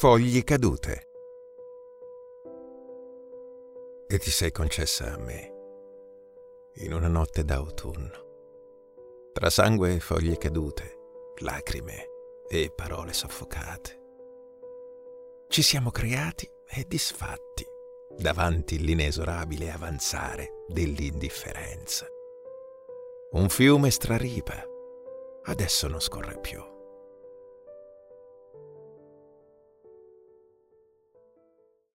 foglie cadute. E ti sei concessa a me, in una notte d'autunno, tra sangue e foglie cadute, lacrime e parole soffocate. Ci siamo creati e disfatti davanti l'inesorabile avanzare dell'indifferenza. Un fiume straripa, adesso non scorre più.